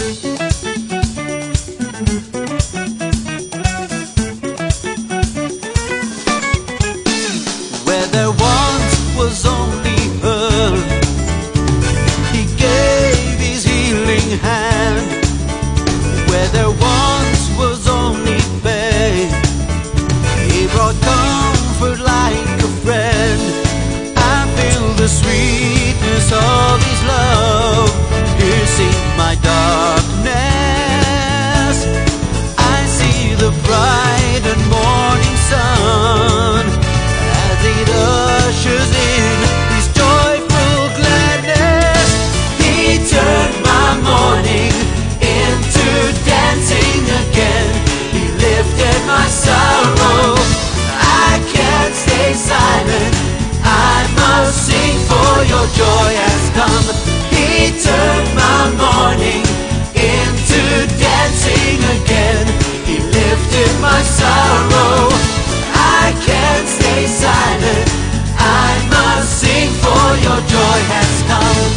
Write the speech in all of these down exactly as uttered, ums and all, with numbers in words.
Where there once was only hurt, He gave His healing hand. Where there once was only pain, He brought comfort like a friend. I feel the sweetness of His love piercing my darkness. I see the bright and morning sun as it ushers in His joyful gladness. He turned my mourning into dancing again. He lifted my sorrow. I can't stay silent. I must sing, for your joy has come. He turned my mourning into dancing again. He lifted my sorrow. I can't stay silent. I must sing, for your joy has come.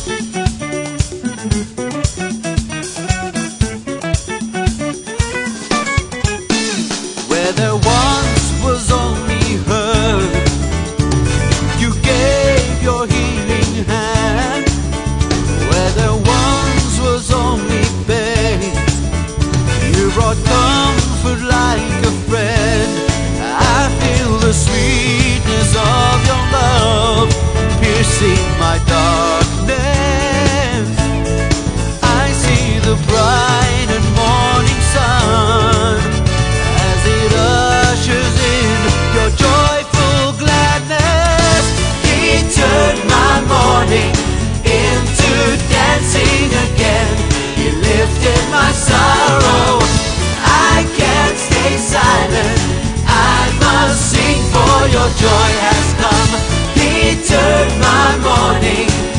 Where there once was only hurt, You gave your healing hand. Where there once was only pain, You brought comfort like a friend. I feel the sweetness of your love piercing my darkness. I see the bright and morning sun as it ushers in your joyful gladness. He turned my mourning into dancing again. He lifted my sorrow. I can't stay silent. I must sing, for your joy has come. He turned my mourning